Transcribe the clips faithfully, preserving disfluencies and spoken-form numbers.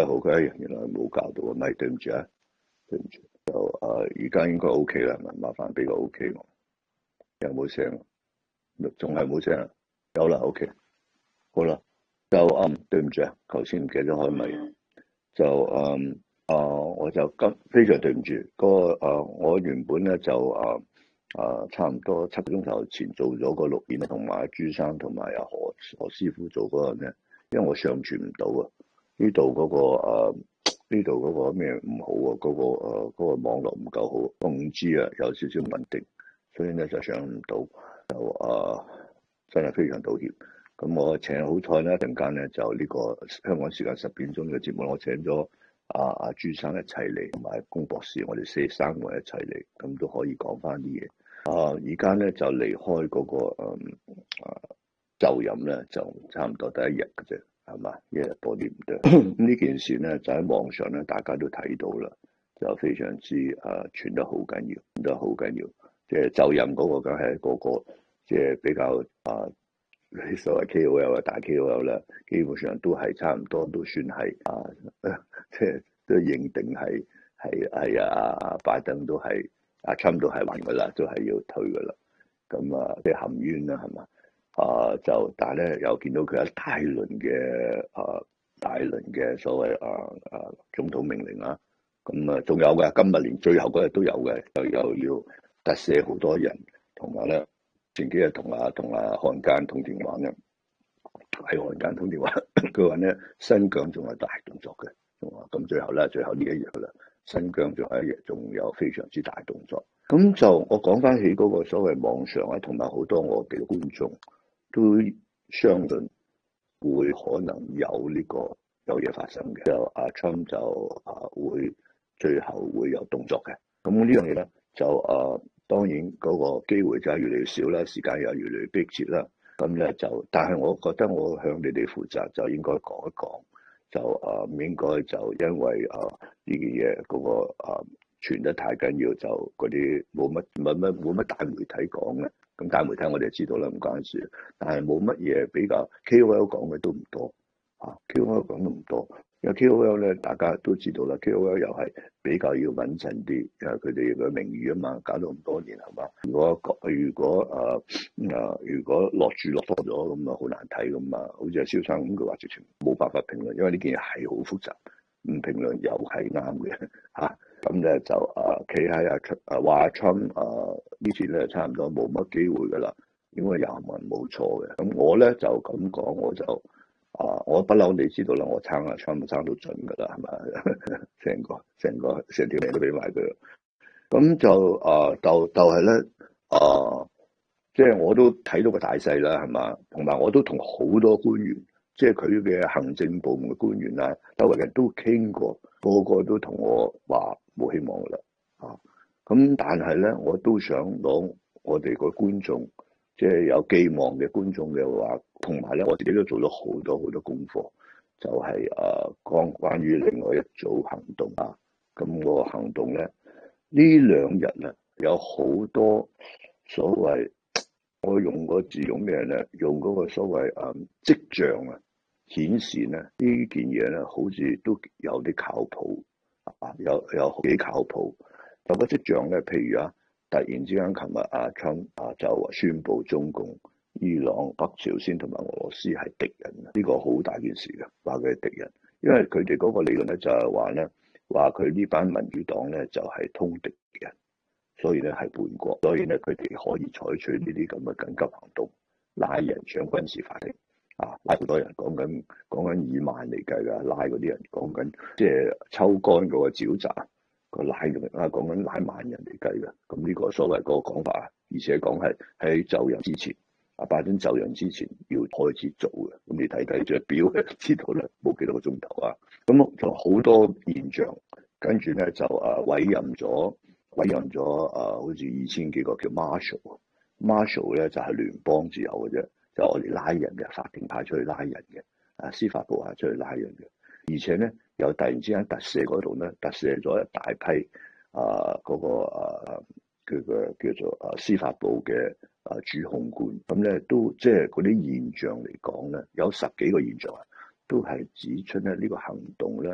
係好嘅，原來冇教到啊，咪對唔住啊，對唔住。就誒而家應該 O K 啦，麻煩俾個 O K 我。有冇聲？仲係冇聲啊？有啦 ，O K。好啦，就嗯對唔住啊，頭先唔記得開咪。就嗯啊、呃，我就今非常對唔住，嗰、那個誒、呃、我原本咧就誒。呃啊，差唔多七個鐘頭前做咗個錄影，同埋朱生同埋阿何何師傅做嗰個咧，因為我上傳唔到啊，呢度嗰個誒呢度嗰個咩唔好啊，嗰、嗰個誒、呃嗰個網絡唔夠好，五 G 啊有少少問題，所以咧就上唔到，就誒、呃、真係非常道歉。咁我請好彩咧，一陣間咧就呢個香港時間十點鐘嘅節目，我請咗阿阿朱生一齊嚟，同埋龔博士，我哋四三個一齊嚟，咁都可以講翻啲嘢。啊！而家咧就離開嗰、那個誒啊就任咧，就差唔多第一日嘅啫，係嘛？一日多啲唔得。咁呢件事咧就喺網上咧，大家都睇到啦，就非常之誒傳得好緊要，傳得好緊要。即係就任嗰個梗係個個即係比較啊，所謂 K O L 啊，大 K O L 啦，基本上都係差唔多，都算係啊，即係都認定係係係啊，拜登都係。阿川都係還噶啦，都係要退噶啦。咁啊，即係含冤啦，係嘛？啊，就但係咧，又見到佢有大輪嘅啊，大輪嘅所謂啊啊總統命令啊。咁啊，仲有嘅，今日連最後嗰日都有嘅，又又要特赦好多人。同埋咧，前幾日同阿同阿漢奸通電話咧，喺漢奸通電話，佢話咧新疆仲有大動作嘅，咁最後咧，最後呢一日啦。新疆仲有一日，仲有非常之大動作。咁就我講翻起嗰個所謂網上啊，同埋好多我嘅觀眾都相信會可能有呢個有嘢發生嘅。就阿 Trump 就啊會最後會有動作嘅。咁呢樣嘢咧就啊當然嗰個機會就係越嚟越少啦，時間又越嚟越迫切啦。咁咧就，但係我覺得我向你哋負責，就應該講一講。就誒唔應該就因為誒呢件嘢嗰個誒傳得太緊要，就嗰啲冇乜冇乜冇乜大媒體講咧。咁大媒體我哋就知道啦，唔關事。但係冇乜嘢比較 K O L 講嘅都唔多嚇 ，K O L 講都唔多。因為 K O L 咧，大家都知道啦 ，K O L 又係比較要穩陣啲，因為佢哋嘅名譽啊嘛，搞到咁多年係嘛。如果如果誒誒、呃、如果落注落多咗咁啊，好難睇咁啊。好似阿蕭生咁，佢話直情冇辦法評論，因為呢件嘢係好複雜，唔評論又係啱嘅嚇。咁、啊、咧就誒企喺阿誒話阿 Trump 誒呢次咧差唔多冇乜機會㗎啦，應該有人冇錯嘅。咁我咧就咁講，我就。啊！我不嬲，你知道啦，我撐啊，撐撐到盡噶啦，係咪？成個成個成條命都俾埋佢。咁就啊，就就係咧啊，即係我都睇到個大勢啦，係嘛？同埋我都同好多官員，即係佢嘅行政部門嘅官員啊，周圍人都傾過，個個都同我話冇希望噶啦。啊，咁但係咧，我都想攞我哋個觀眾。即係有寄望嘅觀眾嘅話，同埋咧，我自己都做咗好多好多功課，就係誒講關於另外一組行動啊。咁個行動咧，呢兩日咧有好多所謂，我用個字用咩咧？用嗰個所謂誒跡象啊，顯示咧呢件嘢咧好似都有啲靠譜啊，有有幾靠譜。有個跡象咧，譬如啊。突然之間，琴日阿 Trump 啊就宣布中共、伊朗、北朝鮮同埋俄羅斯係敵人，呢個好大件事嘅，話佢係敵人，因為佢哋嗰個理論咧就係話咧，話佢呢班民主黨咧就係通敵人，所以咧係叛國，所以咧佢哋可以採取呢啲咁嘅緊急行動，拉人上軍事法庭啊，拉好多人，講緊講緊以萬嚟計㗎，拉嗰啲人講緊即係抽乾嗰個沼澤。個拉嘅啊，講緊拉萬人嚟計嘅，咁呢個所謂嗰個講法，而且講係喺就任之前，阿拜登就任之前要開始做嘅，咁你睇睇隻表，知道啦，冇幾多個鐘頭啊，咁就好多現象，跟住咧就啊委任咗委任咗啊，好似二千幾個叫 Marshal，Marshal 咧就係聯邦自有嘅啫，就我哋拉人嘅，法庭派出去拉人嘅，啊司法部派出去拉人嘅。而且咧，又突然之間特赦嗰度咧，特赦咗一大批啊嗰、那個啊佢嘅叫做啊司法部嘅啊主控官，咁咧都即係嗰啲現象嚟講咧，有十幾個現象啊，都係指出咧呢、這個行動咧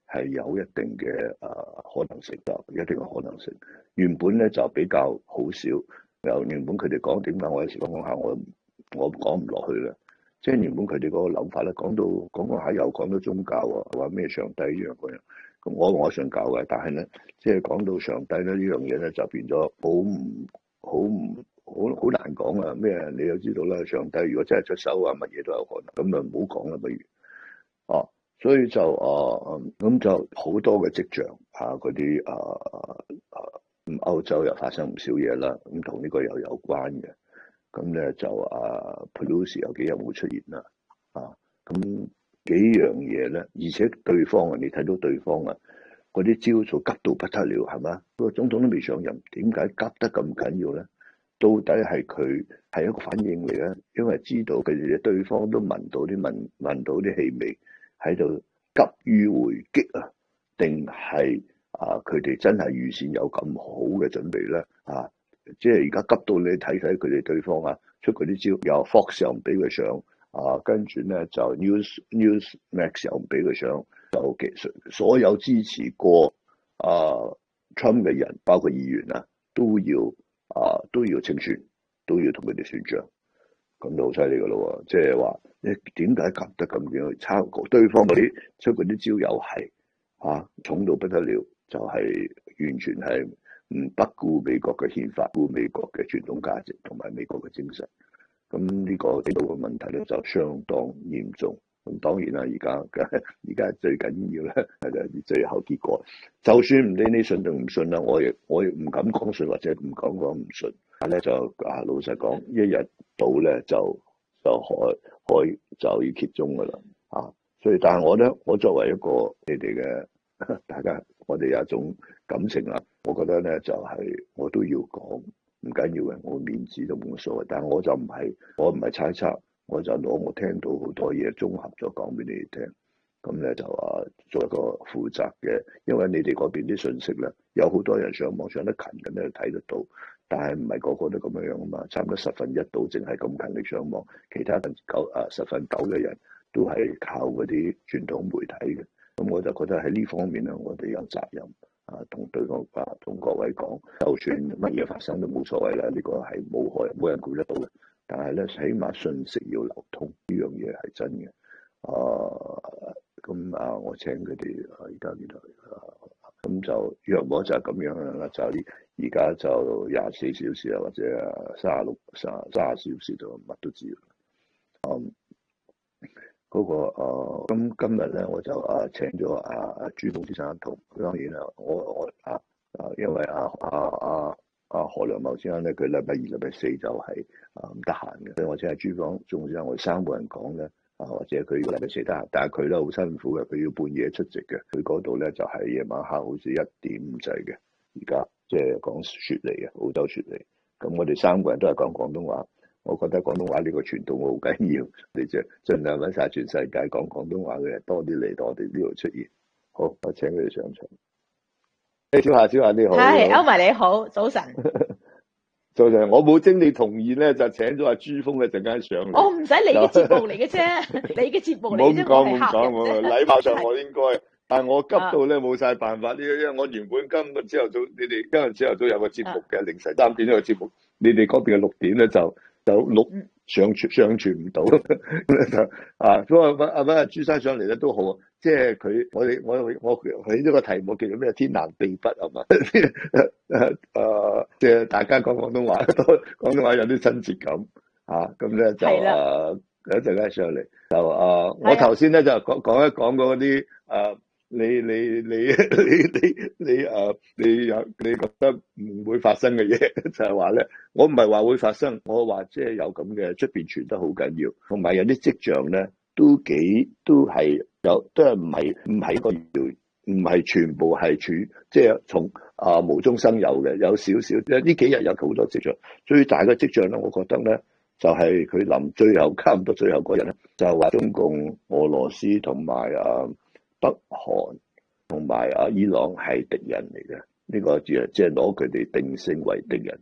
係有一定嘅誒、呃、可能性，就一定嘅可能性。原本咧就比較好少，由原本佢哋講點解我有時講講下我我講唔落去啦。即係原本佢哋嗰個諗法咧，講到講講下又講到宗教啊，話咩上帝呢樣嗰樣。咁我我信教嘅，但係咧即係講到上帝咧呢樣嘢咧就變咗好唔好唔好好難講啊！咩你又知道啦，上帝如果真係出手啊，乜嘢都有可能。咁啊唔好講啦，不如哦。所以就啊咁就好多嘅跡象啊，嗰啲啊啊咁歐洲又發生唔少嘢啦，咁同呢個又有關嘅。咁咧就啊 Pelosi 有幾日冇出現啦，啊咁幾樣嘢咧，而且對方啊，你睇到對方啊嗰啲招數急到不得了，係嘛？個總統都未上任，點解急得咁緊要咧？到底係佢係一個反應嚟咧？因為知道佢哋對方都聞到啲聞聞到啲氣味喺度急於回擊啊，定係啊佢哋真係預先有咁好嘅準備咧？啊！即係而家急到你睇睇佢哋對方啊，出嗰啲招，又 Fox 又唔俾佢上，啊跟住咧就 News Newsmax 又唔俾佢上，就其實所有支持過啊 Trump 嘅人，包括議員啊，都要啊都要清算，都要同佢哋算賬，咁就好犀利噶咯喎！即係話你點解急得咁樣去抄過對方嗰啲出嗰啲招又係啊重到不得了，就係、是、完全係。唔不顧美國嘅憲法，顧美國嘅傳統價值同埋美國嘅精神，咁呢個呢度嘅問題咧就相當嚴重。咁當然啦，而家而家最緊要咧係最後結果。就算唔理你信定唔信啦，我亦我亦唔敢講信或者唔敢講唔信。但係咧就啊老實講，一日到咧就就開開就要揭盅噶啦啊！所以但係我咧，我作為一個你哋嘅。大家，我哋有一種感情啦。我覺得咧就係、是、我都要講，唔緊要嘅，我面子都冇乜所謂。但係我就唔係，我唔係猜測，我就攞我聽到好多嘢綜合咗講俾你哋聽。咁咧就話做一個負責嘅，因為你哋嗰邊啲信息咧，有好多人上網上得勤嘅咧睇得到，但係唔係個個都咁樣樣啊嘛。差唔多十分一到，淨係咁勤力上網，其他九啊十分九嘅人都係靠嗰啲傳統媒體嘅。咁我就覺得喺呢方面咧，我哋有責任啊，同對方啊，同各位講，就算乜嘢發生都冇所謂啦，呢個係冇害，冇人估得到嘅。但係咧，起碼信息要流通，呢樣嘢係真嘅。啊，咁啊，我請佢哋而家呢度，咁就若果就係咁樣啦，就而家就廿四小時啊，或者啊三十六、三三十小時就乜都知啦。嗯。嗰、那個誒，咁、呃、今日咧我就誒請咗阿阿朱鳳先生同，當然啦，我我啊啊，因為阿阿阿阿何良茂先生咧，佢禮拜二、禮拜四就係啊唔得閒嘅，所以我請阿朱鳳仲先生，我哋三個人講咧，啊或者佢禮拜四得閒，但係佢咧好辛苦嘅，佢要半夜出席嘅，佢嗰度咧就係、是、夜晚黑好似一點咁滯嘅，而家即係講雪梨嘅澳洲雪梨，咁我哋三個人都係講廣東話。我覺得廣東話呢個傳統好緊要，你就盡量揾晒全世界講廣東話嘅人多啲嚟到我哋呢度出現。好，我請佢哋上場。誒，小夏，小夏你好。係， 歐埋你好，早晨。 早晨，我冇經你同意咧，就請咗阿朱峰嘅陣間上嚟。 我唔使你嘅節目嚟嘅啫，你嘅節目嚟啫，我係客人啫。 禮貌上我應該，但係我急到咧冇晒辦法呢，因為我原本今日朝頭早，你哋今日朝頭早有個節目嘅，凌晨三點有個節目，你哋嗰邊嘅六點咧就。就錄上傳上傳唔到啊！咁啊阿阿朱生上嚟咧都好，即係佢我哋我我佢呢個題目叫做咩？天南地北係嘛？誒誒，即係大家講廣東話，廣東話有啲親切感啊！咁咧就誒一陣間上嚟就誒、啊，我頭先咧就講講一講嗰啲誒。你你你你你你誒，你有你覺得唔會發生嘅嘢，就係話咧，我唔係話會發生，我話即係有咁嘅出邊傳得好緊要，同埋有啲跡象咧，都幾都係有，都係唔係唔係一個謠，唔係全部係處，即係從啊無中生有嘅，有少少。呢幾日有好多跡象，最大嘅跡象咧，我覺得咧就係佢臨最後差唔多最後嗰日咧，就係話中共、俄羅斯同埋啊。北韓同埋啊伊朗係敵人嚟嘅，呢、這個只係即係攞佢哋定性為敵人。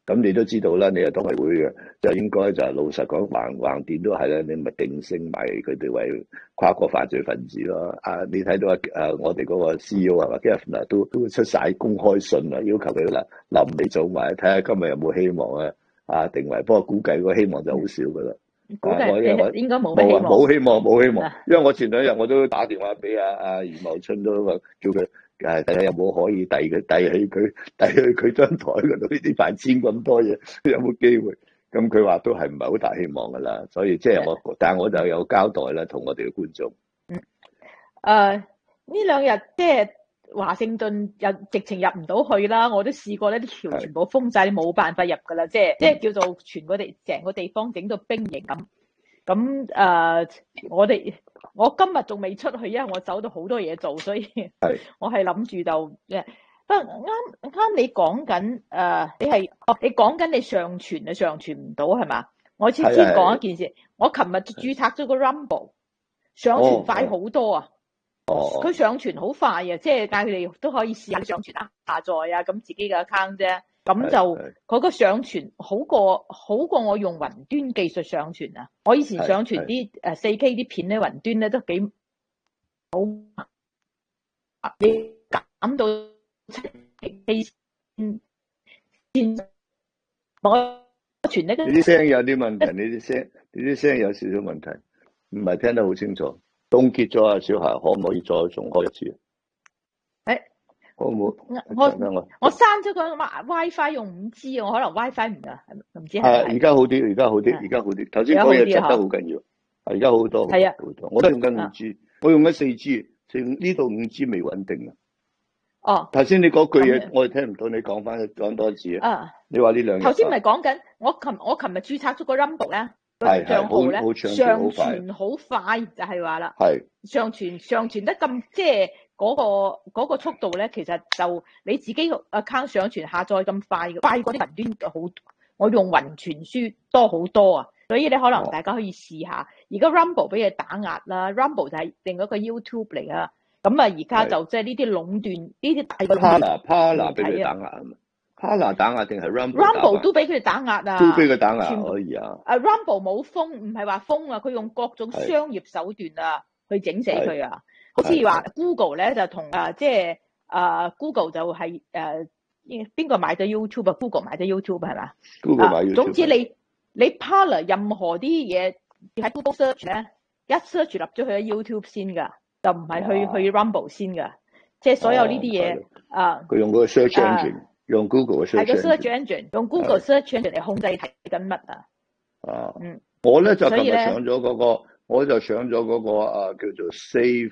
咁你都知道啦，你係黨委會嘅，就應該就係老實講，橫橫掂都係啦，你咪定性埋佢哋為跨國犯罪分子咯。啊，你睇到啊，誒，我哋嗰個 C E O 係嘛 Jeff 都都出晒公開信啦，要求佢啦臨尾做埋，睇下今日有冇希望啊？啊，定為，不過估計個希望就好少噶啦。 估計應該冇冇希望， 冇希望，冇希望。因為我前兩日我都打電話俾阿阿余茂春，都話叫佢誒睇下有冇可以遞佢遞起佢遞去佢張台嗰度呢啲牌簽咁多嘢，有冇機會？咁佢話都係唔係好大希望噶啦，所以即係我，但係我就有交代啦，同我哋嘅觀眾。 嗯。誒、呃，呢兩日即係華盛頓又直情入唔到去啦，我都試過呢啲橋全部封晒，你冇辦法入噶啦，即係即係叫做全個地成個地方整到兵營咁。咁誒、呃，我哋我今日仲未出去，因為我走到好多嘢做，所以我係諗住就誒，不過啱啱你講緊誒，你係哦，你講緊你上傳啊，上傳唔到係嘛？我先先講一件事，我琴日註冊咗個 Rumble， 上傳快好多啊！哦，佢上傳好快啊，即係但係佢哋都可以試下上傳啊、下載啊，咁自己嘅 account 啫。咁就嗰個上傳好過好過我用雲端技術上傳啊！我以前上傳啲誒四 K 啲片咧，雲端咧都幾好，你減到七 K 先先我傳呢個。 你啲聲有啲問題，你啲聲你啲聲有少少問題，唔係聽得好清楚。凍結咗啊，小霞，可唔可以再重開一次？ 誒。 好唔好？ 我我我刪咗個 WiFi 用五 G 啊，我可能 WiFi 唔啊，唔知係咪？ 係而家好啲，而家好啲，而家好啲。頭先講嘢執得好緊要，而家好多。係啊，好多。我都用緊五 G，我用緊四 G，呢度五 G 未穩定啊。哦。頭先你嗰句嘢我哋聽唔到，你講翻講多一次啊。啊。你話呢兩日。頭先咪講緊，我琴我琴日註冊咗個 Rumble 咧。 係係好咧，上傳好快就係話啦，係上傳上傳得咁即係嗰個嗰個速度咧，其實就你自己個 account 上傳下載咁快，快過啲雲端好，我用雲傳輸多好多啊，所以咧可能大家可以試下。而家 Rumble 俾佢打壓啦 ，Rumble 就係另一個 YouTube 嚟噶，咁啊而家就即係呢啲壟斷呢啲大嘅 Parler Parler 俾佢打壓啊嘛。Parler 打壓定係 Rumble 都俾佢哋打壓啊！ 都俾佢打壓可以啊！ 啊 Rumble 冇封，唔係話封啊，佢用各種商業手段啊去整死佢啊！好似話 Google 咧就同啊即係啊 Google 就係誒邊個買咗 YouTube 啊 ？Google 買咗 YouTube 係嘛 ？Google 買 YouTube。 總之你你 Parler 任何啲嘢喺 Google search 咧，一 search 入咗去喺 YouTube 先㗎，就唔係去去 Rumble 先㗎。即係所有呢啲嘢啊！ 佢用嗰個 search engine。用 Google 嘅 search engine， 係個 search engine，用 Google search engine 嚟控制睇緊乜啊？ 啊，嗯，我咧就今日上咗嗰個，我就上咗嗰個啊叫做 Safe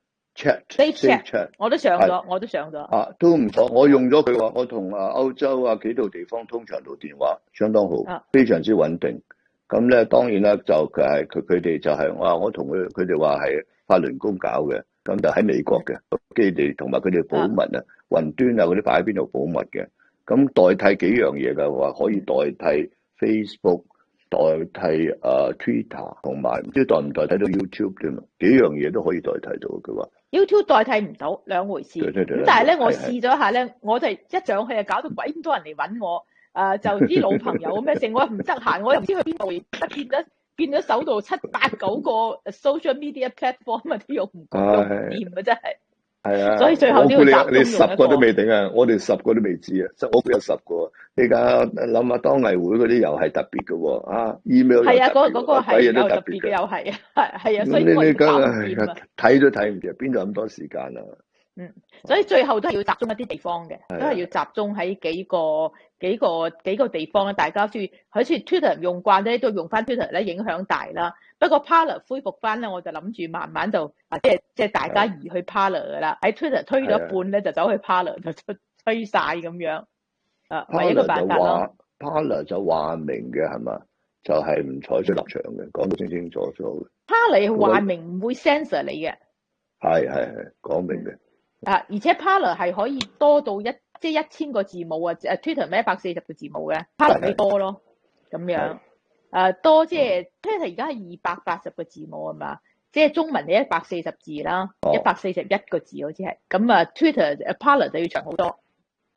Chat，Safe Chat， 我都上咗，我都上咗。 啊，都唔錯，我用咗佢話，我同啊歐洲啊幾度地方通長途電話，相當好，啊、非常之穩定。咁咧當然啦，就佢係佢佢哋就係、是、我我同佢佢哋話係法輪功搞嘅，咁就喺美國嘅基地，同埋佢哋保密啊。雲端啊嗰啲擺喺邊度保密嘅，咁代替幾樣嘢嘅話，可以代替 Facebook， 代替誒、uh, Twitter， 同埋唔知代唔代替到 YouTube 添啊？幾樣嘢都可以代替到。佢話 YouTube 代替唔到，兩回事。咁但係咧，我試咗一下咧，我就一上去啊，搞到鬼咁多人嚟揾我，誒、呃、就啲老朋友咩剩，我唔得閒，我又唔知去邊度，變咗變咗手度七八九個 social media platform 啊，都用唔用唔掂啊，真係。 係啊， 所以最後都要集你十個都未頂啊！我哋十個都未知啊，我估有十個。你而家諗下當藝會嗰啲又係特別嘅喎，啊 email 係啊，嗰、那個嗰個係有特別嘅，又係啊，係啊，所以我哋睇都睇唔掂，邊度咁多時間啊？ 嗯，所以最後都係要集中一啲地方嘅，都係要集中喺幾個幾個幾個地方咧。大家注意，好似 Twitter 用慣咧，都用翻 Twitter 咧，影響大啦。不過 Parler 恢復翻咧，我就諗住慢慢就啊，即係即係大家移去 Parler 噶啦。喺 Twitter 推咗一半咧，就走去 Parler 就推晒咁樣。啊，係一個辦法咯。 Parler 就話明嘅係嘛，就係唔採取立場嘅，講到清清楚楚。 Parler 話明唔會 censor 你嘅。係係係講明嘅。 啊！而且 Parler 係可以多到一即係一千個字母啊！誒 Twitter 咪一百四十個字母嘅 Parler 咪多咯，咁樣誒多即係 Twitter 而家係二百八十個字母啊嘛，即係中文係一百四十字啦，一百四十一個字好似係咁啊。Twitter 誒 Parler 就要長好多。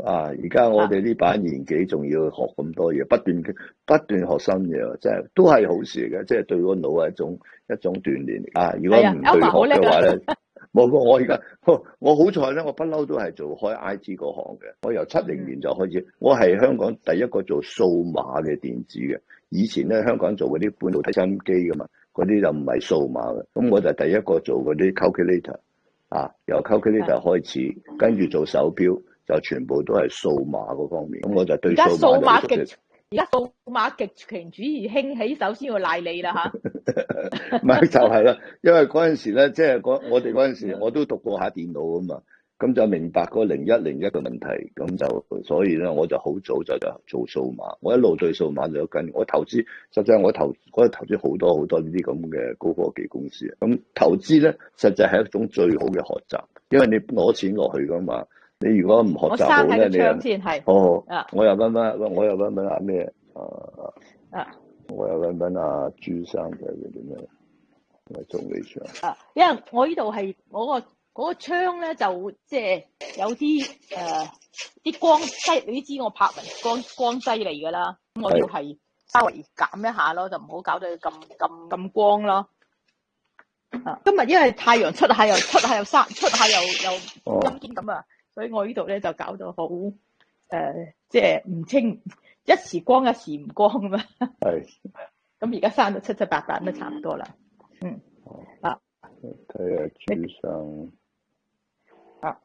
啊！而家我哋呢把年紀仲要學咁多嘢，不斷不斷學新嘢，真係都係好事嚟嘅，即係對個腦係一種一種鍛煉啊！如果唔去學嘅話咧，冇過我而家我好彩咧，我不嬲都係做開 I T 嗰行嘅，我由七零年就開始，我係香港第一個做數碼嘅電子嘅。以前咧香港做嗰啲半導體收音機噶嘛，嗰啲就唔係數碼嘅，咁我就第一個做嗰啲 calculator 啊，由 calculator 開始，跟住做手錶。就全部都係數碼嗰方面，咁我就對數碼就極而家數碼極權主義興起，首先要賴你啦嚇。 唔係就係啦，因為嗰陣時咧，即係我哋嗰陣時我都讀過下電腦啊嘛，咁就明白嗰零一零一嘅問題，咁就所以咧我就好早就就做數碼，我一路對數碼就有跟，我投資實際我投我投資好多好多呢啲咁嘅高科技公司，咁投資咧實際係一種最好嘅學習，因為你攞錢落去噶嘛。你如果唔學習好咧，你又哦，我又問問，我又問問阿咩啊？啊，我又問問阿朱生嘅嗰啲咩？我仲未上啊，因為我呢度係嗰個嗰個窗咧，就即係有啲誒啲光犀，你知我拍文光光犀利噶啦，咁我要係稍微減一下咯，就唔好搞到咁咁咁光咯。啊，今日因為太陽出下又出下又曬，出下又又陰天咁啊。所以我呢度咧就搞到好誒，即係唔清，一時光一時唔光咁嘛。係。咁而家生到七七八八都差唔多啦。嗯。啊。 睇下朱生。 啊。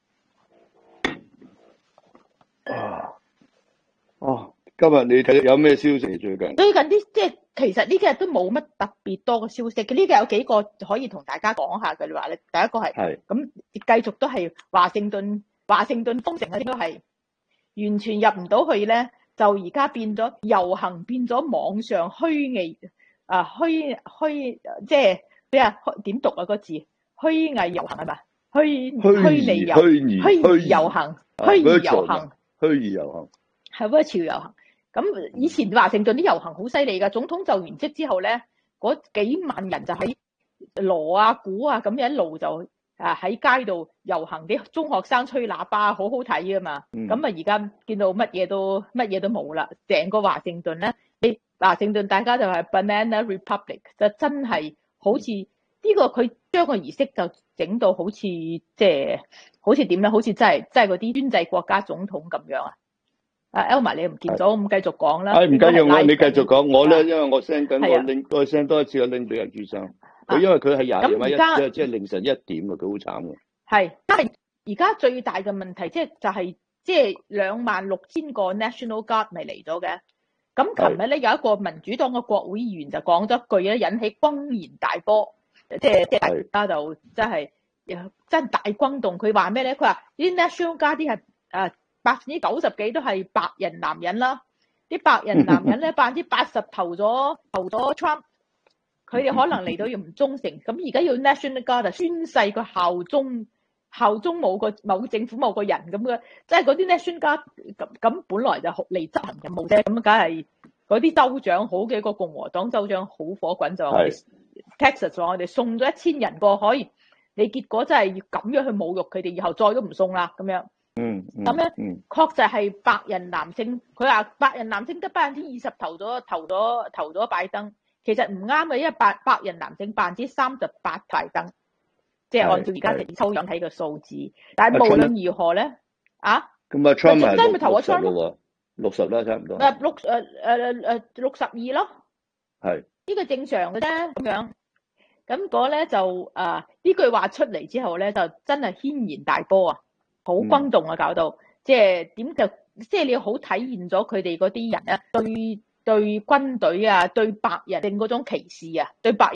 啊。哦，今日你睇有咩消息最近？ 最近啲即係其實呢幾日都冇乜特別多嘅消息嘅，呢個有幾個可以同大家講下嘅。你話咧，第一個係係咁繼續都係華盛頓華盛頓封城啊，應該係完全入唔到去咧，就而家變咗遊行，變咗網上虛擬啊虛虛即係咩啊？點讀啊個字？虛擬遊行係咪？虛虛擬遊虛擬遊行虛擬遊行虛擬遊行係 virtual 遊行。咁以前華盛頓啲遊行好犀利㗎，總統就完職之後咧，嗰幾萬人就喺鑼啊鼓啊咁一路就啊喺街度遊行，啲中學生吹喇叭，好好睇㗎嘛。咁啊而家見到乜嘢都乜嘢都冇啦，成個華盛頓咧，你華盛頓大家就係 Banana Republic， 就真係好似呢、呢個佢將個儀式就整到好似即係好似點咧？好似真係真係嗰啲專制國家總統咁樣啊！啊 Elma 你唔見咗，咁繼續講啦。 唉，唔緊要，我你繼續講。我咧，因為我 send 緊我拎，我 send 多一次個 link 俾阿朱生。佢因為佢係廿點一，即係凌晨一點嘅，佢好慘嘅。 係，但係而家最大嘅問題，即係就係即係兩萬六千個 National Guard 咪嚟咗嘅。咁琴日咧有一個民主黨嘅國會議員就講咗一句咧，引起轟然大波，即係即係大家就真係真大轟動。佢話咩咧？佢話啲 National Guard 啲係啊。百分之九十幾都係白人男人啦，啲白人男人咧百分之八十投咗投咗 Trump， 佢哋可能嚟到要唔忠誠，咁而家要 National Guard 宣誓個效忠效忠某個某政府某個人咁嘅，即係嗰啲 National Guard 咁咁本來就嚟執行任務啫，咁梗係嗰啲州長好幾個共和黨州長好火滾，就話我哋 Texas 話我哋送咗一千人過去，你結果真係要咁樣去侮辱佢哋，以後再都唔送啦咁樣。 嗯， 咁咧，確實係白人男性，佢話白人男性得百分之二十投咗投咗投咗拜登，其實唔啱嘅，因為白白人男性百分之三十八拜登，即係按照而家直抽樣睇個數字。但係無論如何咧，啊， 咁啊 Trump 係咪投咗 Trump 咯，六十啦，差唔多。 誒六誒誒誒六十二咯， 係呢個正常嘅啫，咁樣。咁嗰咧就啊呢句話出嚟之後咧，就真係軒然大波啊！好轟動啊！搞到即係點就即係你好體現咗佢哋嗰啲人咧，對對軍隊啊，對白人定嗰種歧視啊，對白